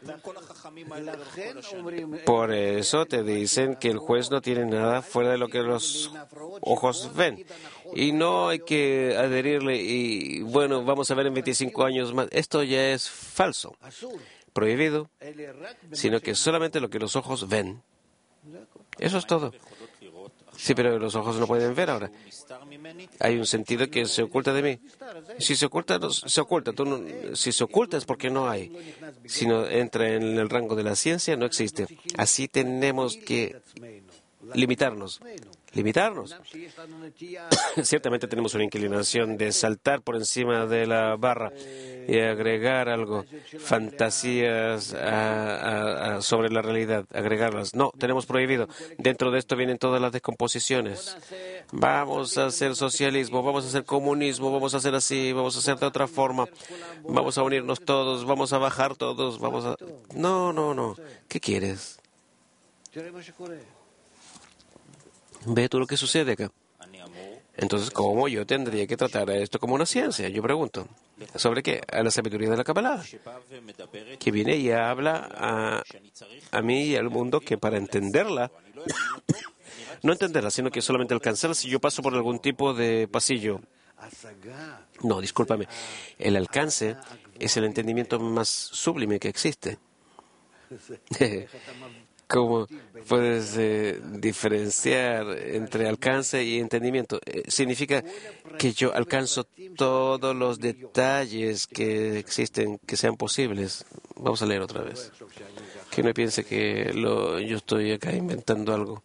Por eso te dicen que el juez no tiene nada fuera de lo que los ojos ven. Y no hay que adherirle y, bueno, vamos a ver en veinticinco años más. Esto ya es falso, prohibido, sino que solamente lo que los ojos ven. Eso es todo. Sí, pero los ojos no pueden ver ahora. Hay un sentido que se oculta de mí. Si se oculta, no- se oculta. Tú no- si se oculta es porque no hay. Si no entra en el rango de la ciencia, no existe. Así tenemos que limitarnos limitarnos. Ciertamente tenemos una inclinación de saltar por encima de la barra y agregar algo, fantasías a, a, a, sobre la realidad, agregarlas. No, tenemos prohibido. Dentro de esto vienen todas las descomposiciones. Vamos a hacer socialismo, vamos a hacer comunismo, vamos a hacer así, vamos a hacer de otra forma, vamos a unirnos todos, vamos a bajar todos, vamos a... No, no, no. ¿Qué quieres? Ve tú lo que sucede acá. Entonces, ¿cómo yo tendría que tratar a esto como una ciencia? Yo pregunto. ¿Sobre qué? A la sabiduría de la Kabbalah, que viene y habla a, a mí y al mundo que para entenderla, no entenderla, sino que solamente alcanzarla si yo paso por algún tipo de pasillo. No, discúlpame. El alcance es el entendimiento más sublime que existe. ¿Cómo puedes eh, diferenciar entre alcance y entendimiento? Eh, significa que yo alcanzo todos los detalles que existen, que sean posibles. Vamos a leer otra vez. Que no piense que lo, yo estoy acá inventando algo.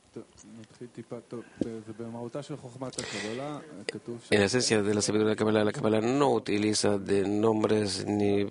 En la esencia de la sabiduría de la Kabbalah, la Kabbalah no utiliza de nombres ni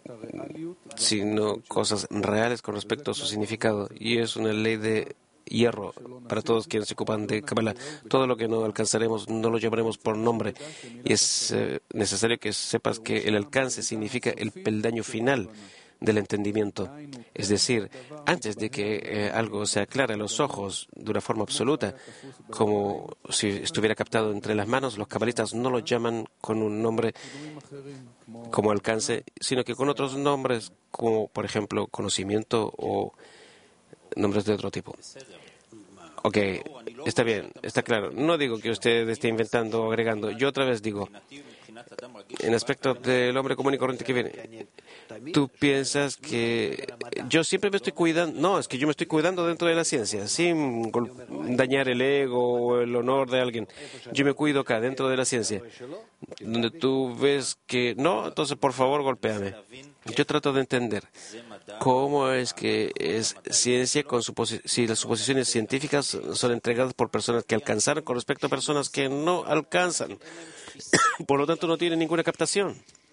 sino cosas reales con respecto a su significado, y es una ley de hierro para todos quienes se ocupan de Kabbalah. Todo lo que no alcanzaremos no lo llamaremos por nombre, y es eh, necesario que sepas que el alcance significa el peldaño final del entendimiento. Es decir, antes de que eh, algo se aclare a los ojos de una forma absoluta, como si estuviera captado entre las manos, los cabalistas no lo llaman con un nombre como alcance, sino que con otros nombres, como por ejemplo conocimiento o nombres de otro tipo. Ok, está bien, está claro. No digo que usted esté inventando o agregando. Yo otra vez digo, en aspecto del hombre común y corriente que viene, tú piensas que yo siempre me estoy cuidando. No, es que yo me estoy cuidando dentro de la ciencia, sin dañar el ego o el honor de alguien. Yo me cuido acá, dentro de la ciencia. Donde tú ves que no, entonces por favor golpéame. Yo trato de entender cómo es que es ciencia con suposi- si las suposiciones científicas son entregadas por personas que alcanzaron con respecto a personas que no alcanzan. Por lo tanto, no tienen ninguna captación.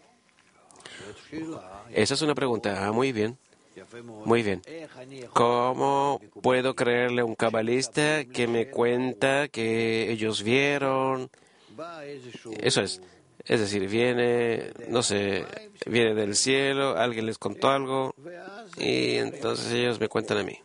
Esa es una pregunta. Ah, muy bien. Muy bien. ¿Cómo puedo creerle a un cabalista que me cuenta que ellos vieron? Eso es. Es decir, viene, no sé, viene del cielo, alguien les contó algo y entonces ellos me cuentan a mí.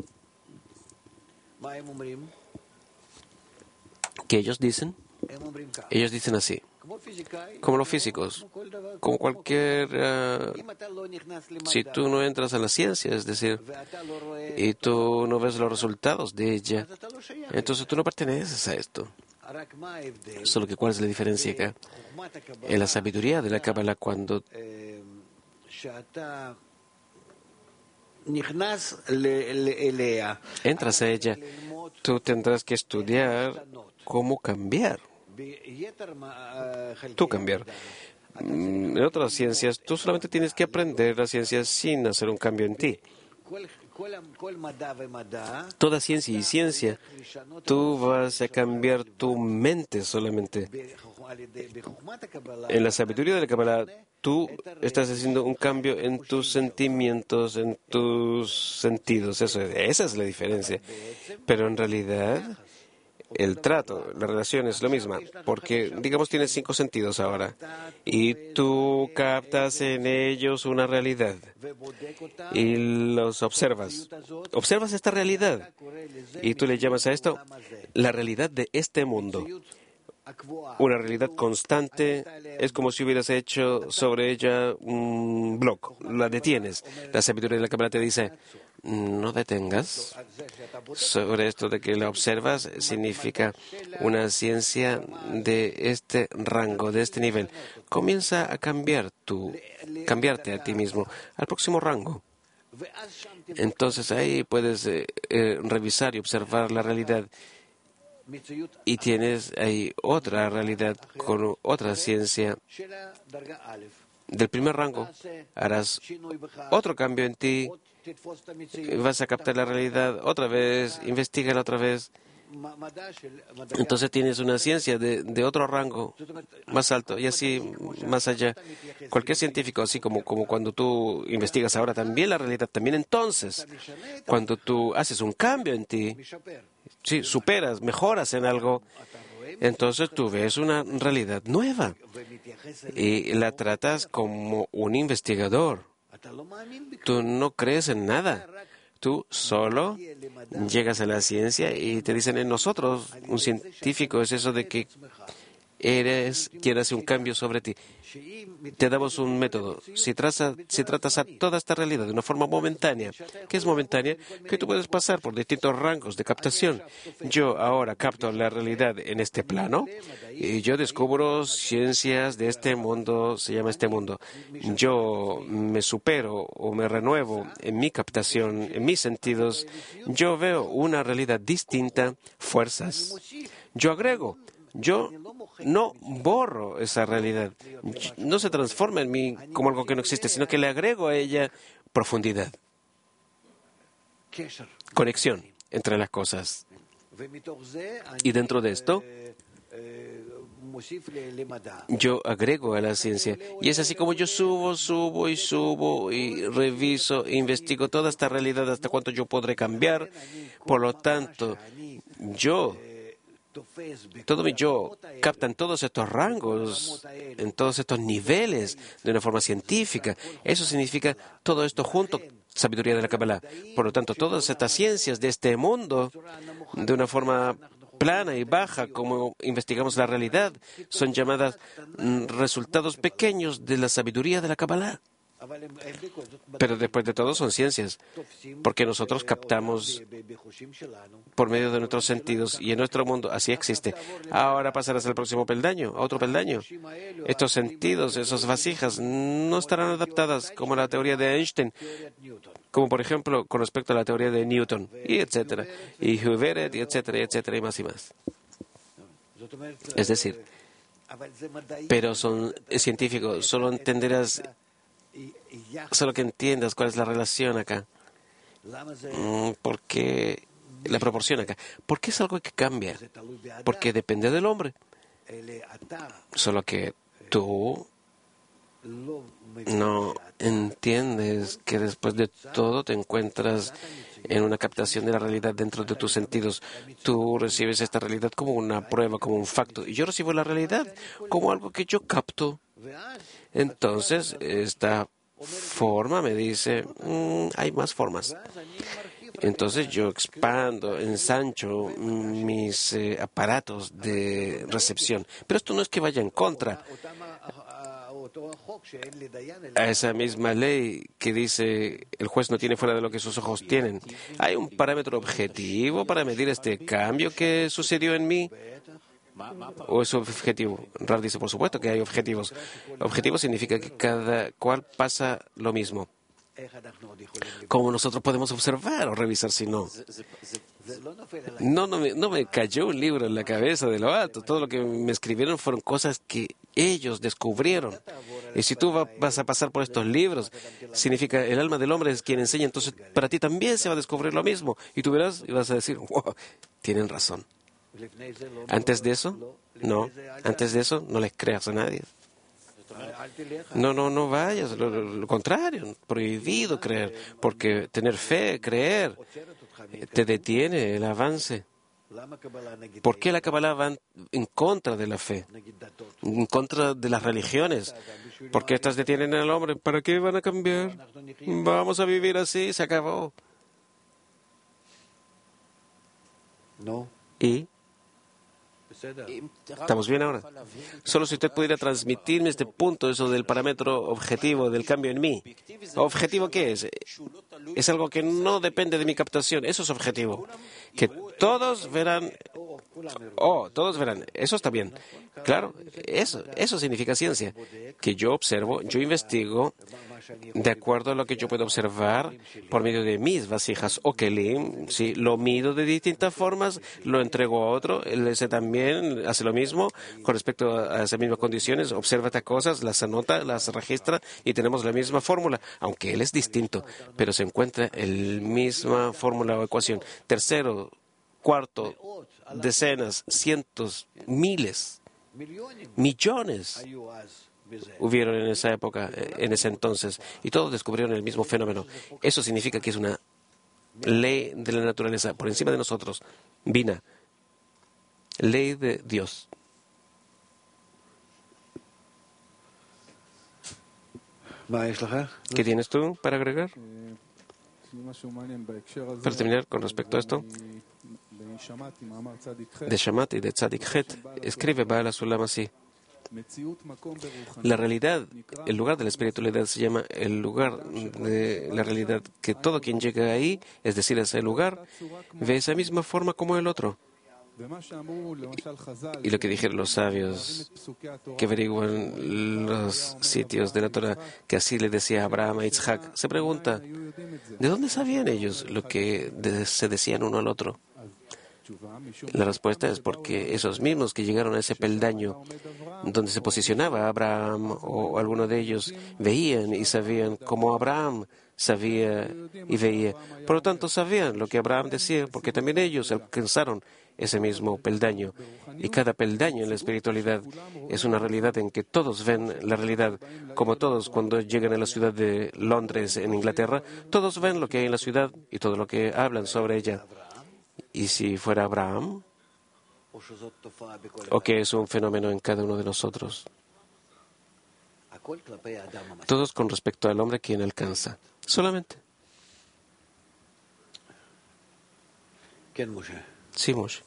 ¿Qué ellos dicen? Ellos dicen así, como los físicos, como cualquier... Uh, si tú no entras a la ciencia, es decir, y tú no ves los resultados de ella, entonces tú no perteneces a esto. Solo que ¿cuál es la diferencia acá? En la sabiduría de la Kabbalah, cuando entras a ella, tú tendrás que estudiar cómo cambiar. Tú cambiar. En otras ciencias, tú solamente tienes que aprender las ciencias sin hacer un cambio en ti. Toda ciencia y ciencia, tú vas a cambiar tu mente solamente. En la sabiduría de la Kabbalah, tú estás haciendo un cambio en tus sentimientos, en tus sentidos. Eso, esa es la diferencia. Pero en realidad, el trato, la relación es lo misma, porque, digamos, tienes cinco sentidos ahora, y tú captas en ellos una realidad, y los observas. Observas esta realidad, y tú le llamas a esto la realidad de este mundo. Una realidad constante, es como si hubieras hecho sobre ella un blog, la detienes. La sabiduría de la Kabbalah te dice, no detengas. Sobre esto de que la observas significa una ciencia de este rango, de este nivel. Comienza a cambiar tu, cambiarte a ti mismo, al próximo rango. Entonces ahí puedes eh, eh, revisar y observar la realidad. Y tienes ahí otra realidad con otra ciencia del primer rango. Harás otro cambio en ti, vas a captar la realidad otra vez, investígala otra vez, Entonces tienes una ciencia de, de otro rango más alto y así más allá. Cualquier científico, así como, como cuando tú investigas ahora también la realidad, también entonces, cuando tú haces un cambio en ti, sí, superas, mejoras en algo, entonces tú ves una realidad nueva y la tratas como un investigador. Tú no crees en nada. Tú solo llegas a la ciencia y te dicen en nosotros, un científico es eso de que eres quien hace un cambio sobre ti. Te damos un método. Si, traza, si tratas a toda esta realidad de una forma momentánea, ¿qué es momentánea? Que tú puedes pasar por distintos rangos de captación. Yo ahora capto la realidad en este plano y yo descubro ciencias de este mundo, se llama este mundo. Yo me supero o me renuevo en mi captación, en mis sentidos. Yo veo una realidad distinta, fuerzas. Yo agrego. Yo no borro esa realidad. No se transforma en mí como algo que no existe, sino que le agrego a ella profundidad, conexión entre las cosas. Y dentro de esto, yo agrego a la ciencia. Y es así como yo subo, subo y subo y reviso e investigo toda esta realidad hasta cuánto yo podré cambiar. Por lo tanto, yo... Todo mi yo capta en todos estos rangos, en todos estos niveles, de una forma científica. Eso significa todo esto junto, sabiduría de la Kabbalah. Por lo tanto, todas estas ciencias de este mundo, de una forma plana y baja, como investigamos la realidad, son llamadas mm, resultados pequeños de la sabiduría de la Kabbalah. Pero después de todo son ciencias, porque nosotros captamos por medio de nuestros sentidos y en nuestro mundo así existe. Ahora pasarás al próximo peldaño, a otro peldaño. Estos sentidos, esas vasijas, no estarán adaptadas como la teoría de Einstein, como por ejemplo con respecto a la teoría de Newton, y etcétera, y Huveret, y etcétera, y etcétera, y más y más. Es decir, pero son científicos, solo entenderás. Solo que entiendas cuál es la relación acá. ¿Por qué la proporción acá? Porque es algo que cambia. Porque depende del hombre. Solo que tú no entiendes que después de todo te encuentras en una captación de la realidad dentro de tus sentidos. Tú recibes esta realidad como una prueba, como un facto. Y yo recibo la realidad como algo que yo capto. Entonces, esta forma me dice, mmm, hay más formas. Entonces yo expando, ensancho mis eh, aparatos de recepción. Pero esto no es que vaya en contra a esa misma ley que dice el juez no tiene fuera de lo que sus ojos tienen. Hay un parámetro objetivo para medir este cambio que sucedió en mí. ¿O es objetivo? Rav dice, por supuesto que hay objetivos. Objetivo significa que cada cual pasa lo mismo. ¿Cómo nosotros podemos observar o revisar si no? No, no me, no me cayó un libro en la cabeza de lo alto. Todo lo que me escribieron fueron cosas que ellos descubrieron. Y si tú va, vas a pasar por estos libros, significa el alma del hombre es quien enseña, entonces para ti también se va a descubrir lo mismo. Y tú verás y vas a decir, wow, tienen razón. Antes de eso, no. Antes de eso, no les creas a nadie. No, no, no vayas. Lo, lo, lo contrario, prohibido creer. Porque tener fe, creer, te detiene el avance. ¿Por qué la Kabbalah va en contra de la fe? En contra de las religiones. Porque estas detienen al hombre. ¿Para qué van a cambiar? Vamos a vivir así, se acabó. ¿Y? ¿Estamos bien ahora? Solo si usted pudiera transmitirme este punto, eso del parámetro objetivo del cambio en mí. ¿Objetivo qué es? Es algo que no depende de mi captación. Eso es objetivo. Que todos verán... Oh, todos verán. Eso está bien. Claro, eso, eso significa ciencia. Que yo observo, yo investigo de acuerdo a lo que yo puedo observar por medio de mis vasijas o kelim, ¿sí? Lo mido de distintas formas, lo entrego a otro, él ese también hace lo mismo con respecto a esas mismas condiciones, observa estas cosas, las anota, las registra y tenemos la misma fórmula, aunque él es distinto, pero se encuentra la misma fórmula o ecuación. Tercero, cuartos, decenas, cientos, miles, millones hubieron en esa época, en ese entonces, y todos descubrieron el mismo fenómeno. Eso significa que es una ley de la naturaleza por encima de nosotros, Bina, ley de Dios. ¿Qué tienes tú para agregar? Para terminar, con respecto a esto, de Shamat y de Tzadik Het, escribe Baal HaSulam así: la realidad, el lugar de la espiritualidad se llama el lugar de la realidad, que todo quien llega ahí, es decir, a ese lugar, ve esa misma forma como el otro. Y lo que dijeron los sabios que averiguan los sitios de la Torah, que así le decía Abraham a Isaac, se pregunta, ¿de dónde sabían ellos lo que de- se decían uno al otro? La respuesta es porque esos mismos que llegaron a ese peldaño donde se posicionaba Abraham o alguno de ellos veían y sabían como Abraham sabía y veía. Por lo tanto, sabían lo que Abraham decía porque también ellos alcanzaron ese mismo peldaño. Y cada peldaño en la espiritualidad es una realidad en que todos ven la realidad. Como todos cuando llegan a la ciudad de Londres, en Inglaterra, todos ven lo que hay en la ciudad y todo lo que hablan sobre ella. ¿Y si fuera Abraham? ¿O que es un fenómeno en cada uno de nosotros? Todos con respecto al hombre quien alcanza. Solamente. Sí, Moshe.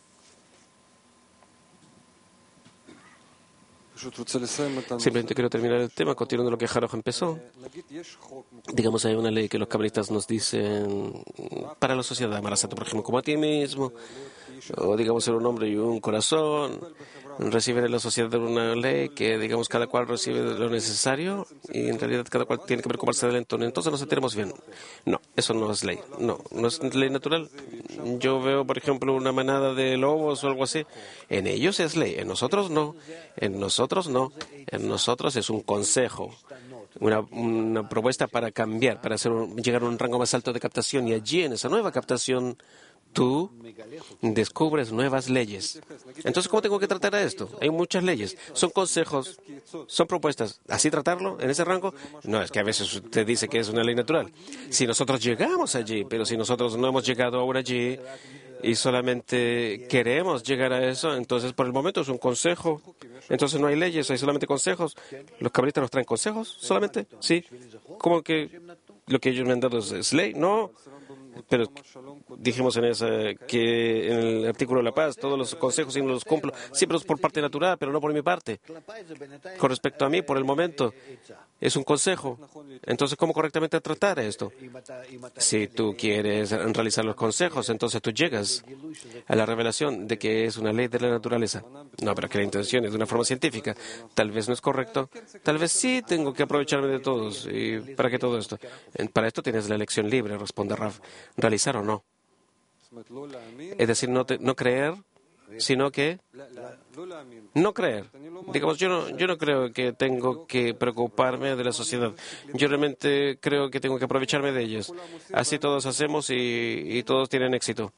Simplemente quiero terminar el tema continuando lo que Harold empezó. Digamos, hay una ley que los cabalistas nos dicen para la sociedad: amarás a tu prójimo como a ti mismo, o digamos ser un hombre y un corazón. Reciben en la sociedad una ley que, digamos, cada cual recibe lo necesario y en realidad cada cual tiene que preocuparse del entorno. Entonces nos sentiremos bien. No, eso no es ley. No, no es ley natural. Yo veo, por ejemplo, una manada de lobos o algo así. En ellos es ley, en nosotros no. En nosotros no. En nosotros es un consejo. Una, una propuesta para cambiar, para hacer un- llegar a un rango más alto de captación. Y allí, en esa nueva captación, tú descubres nuevas leyes. Entonces, ¿cómo tengo que tratar a esto? Hay muchas leyes. Son consejos, son propuestas. ¿Así tratarlo en ese rango? No, es que a veces usted dice que es una ley natural. Si nosotros llegamos allí, pero si nosotros no hemos llegado aún allí y solamente queremos llegar a eso, entonces por el momento es un consejo. Entonces no hay leyes, hay solamente consejos. ¿Los cabalistas nos traen consejos solamente? Sí. ¿Cómo que lo que ellos me han dado es, es ley? No. Pero dijimos en esa que en el artículo de la paz todos los consejos y no los cumplo, siempre es por parte natural, pero no por mi parte. Con respecto a mí, por el momento, es un consejo. Entonces, ¿cómo correctamente tratar esto? Si tú quieres realizar los consejos, entonces tú llegas a la revelación de que es una ley de la naturaleza. No, pero que la intención es de una forma científica. Tal vez no es correcto. Tal vez sí tengo que aprovecharme de todos. ¿Y para qué todo esto? Para esto tienes la elección libre, responde Raf. Realizar o no. Es decir, no, te- no creer, sino que no creer. Digamos, yo no, yo no creo que tengo que preocuparme de la sociedad. Yo realmente creo que tengo que aprovecharme de ellos. Así todos hacemos y, y todos tienen éxito.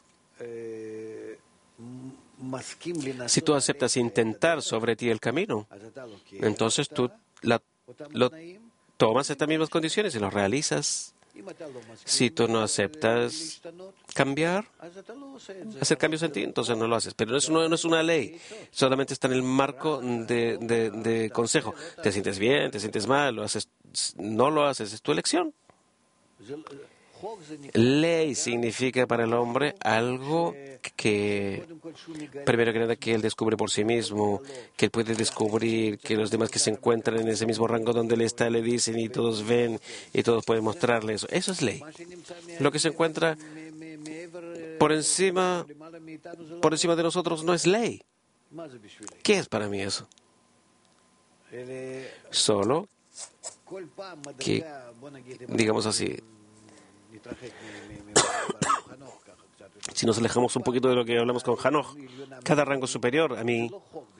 Si tú aceptas intentar sobre ti el camino, entonces tú la- lo tomas estas mismas condiciones y lo realizas. Si tú no aceptas cambiar, hacer cambios en ti, entonces no lo haces. Pero eso no, no es una ley, solamente está en el marco de, de- de consejo. Te sientes bien, te sientes mal, lo haces, no lo haces, es tu elección. Ley significa para el hombre algo que, primero que nada, que él descubre por sí mismo, que él puede descubrir, que los demás que se encuentran en ese mismo rango donde él está le dicen y todos ven y todos pueden mostrarle eso. Eso es ley. Lo que se encuentra por encima, por encima de nosotros no es ley. ¿Qué es para mí eso? Solo que, digamos así, si nos alejamos un poquito de lo que hablamos con Hanoch, cada rango superior a mí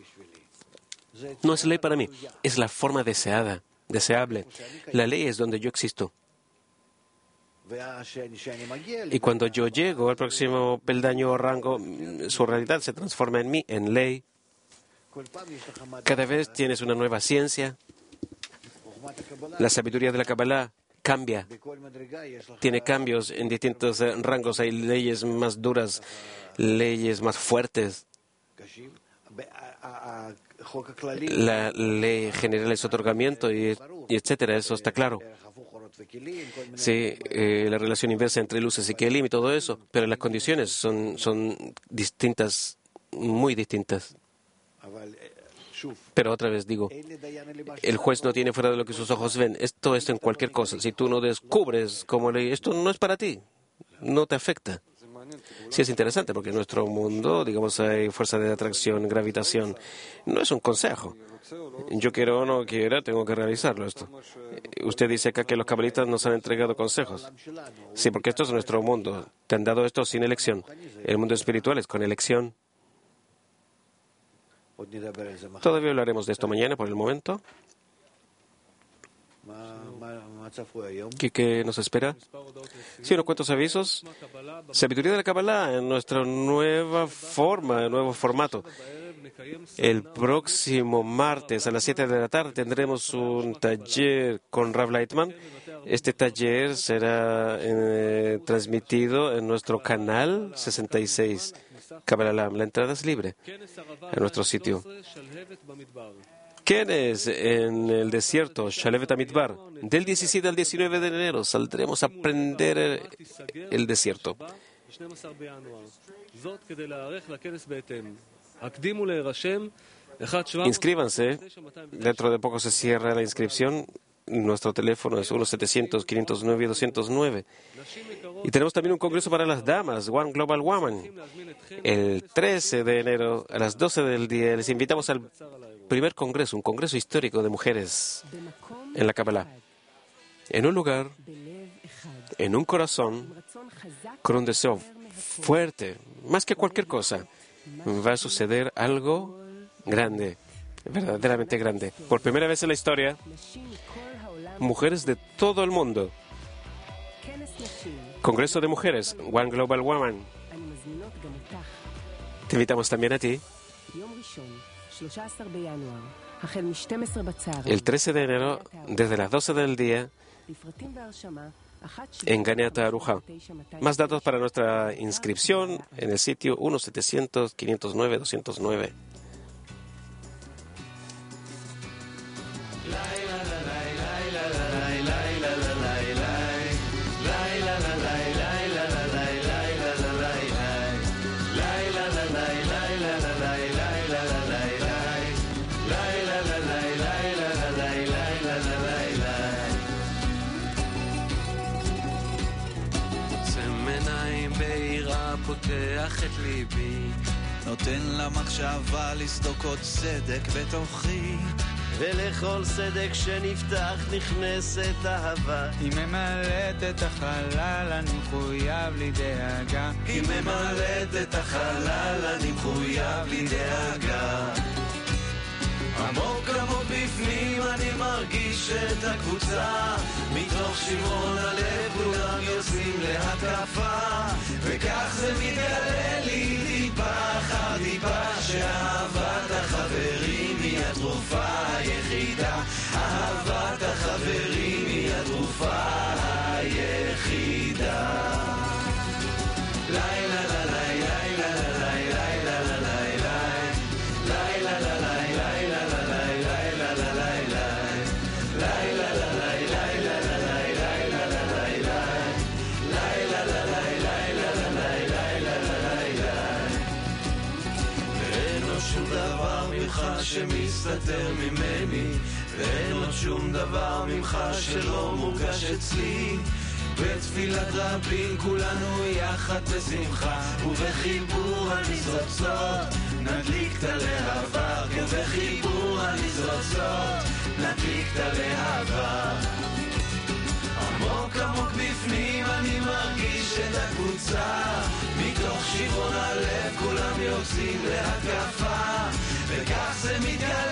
no es ley para mí, es la forma deseada, deseable. La ley es donde yo existo. Y cuando yo llego al próximo peldaño o rango, su realidad se transforma en mí, en ley. Cada vez tienes una nueva ciencia. La sabiduría de la Kabbalah cambia. Tiene cambios en distintos rangos. Hay leyes más duras, leyes más fuertes. La ley general es otorgamiento y, y etcétera. Eso está claro. Sí, eh, la relación inversa entre luces y kelim y todo eso, pero las condiciones son, son distintas, muy distintas. Pero otra vez digo, el juez no tiene fuera de lo que sus ojos ven. Esto es en cualquier cosa. Si tú no descubres cómo ley, esto no es para ti, no te afecta. Sí, es interesante porque en nuestro mundo, digamos, hay fuerza de atracción, gravitación. No es un consejo. Yo quiero o no quiera, tengo que realizarlo esto. Usted dice acá que los cabalistas nos han entregado consejos. Sí, porque esto es nuestro mundo. Te han dado esto sin elección. El mundo espiritual es con elección. Todavía hablaremos de esto mañana por el momento. ¿Qué, qué nos espera? Sí, unos cuantos avisos. Sabiduría de la Kabbalah en nuestra nueva forma, nuevo formato. El próximo martes a las siete de la tarde tendremos un taller con Rav Leitman. Este taller será eh, transmitido en nuestro canal sesenta y seis Kabbalah Lam. La entrada es libre a nuestro sitio. ¿Quiénes en el desierto? Shalevet Amidbar. Del diecisiete al diecinueve de enero saldremos a aprender el desierto. Inscríbanse. Dentro de poco se cierra la inscripción. Nuestro teléfono es uno setecientos, quinientos nueve, doscientos nueve. Y tenemos también un congreso para las damas, One Global Woman. El trece de enero a las doce del día les invitamos al primer congreso, un congreso histórico de mujeres en la Kabbalah. En un lugar, en un corazón, con un deseo fuerte, más que cualquier cosa, va a suceder algo grande, verdaderamente grande. Por primera vez en la historia, mujeres de todo el mundo. Congreso de mujeres, One Global Woman. Te invitamos también a ti. El trece de enero, desde las doce del día, en Ganeat Aruja. Más datos para nuestra inscripción en el sitio uno setecientos, quinientos nueve, doscientos nueve. פותח את ליבי, נותן למחשבה לסדוק עוד צדק בתוכי, ולכל סדק שנפתח נכנסת אהבה. היא ממלאת את החלל, אני מחויב לי דאגה. היא ממלאת את החלל, אני מחויב לי דאגה. עמוק עמוק בפנים אני מרגיש את הקבוצה, מתוך שברון הלב כולם יוצאים להתקפה, וכך זה מתגלה לי טיפה אחר טיפה, שאהבת החברים היא התרופה היחידה. אהבת החברים היא התרופה היחידה. לילה לילה לילה לילה לילה שמסתתר ממני, ואין עוד שום דבר ממך שלא מורגש אצלי. בתפילת רבים כולנו יחד בשמחה, ובחיבור הניצוצות נדליק את הלהבה, ובחיבור הניצוצות נדליק את הלהבה. עמוק עמוק בפנים אני מרגיש את הקבוצה, מתוך שברון הלב כולם יוצאים להתקפה, וכך זה מתגלה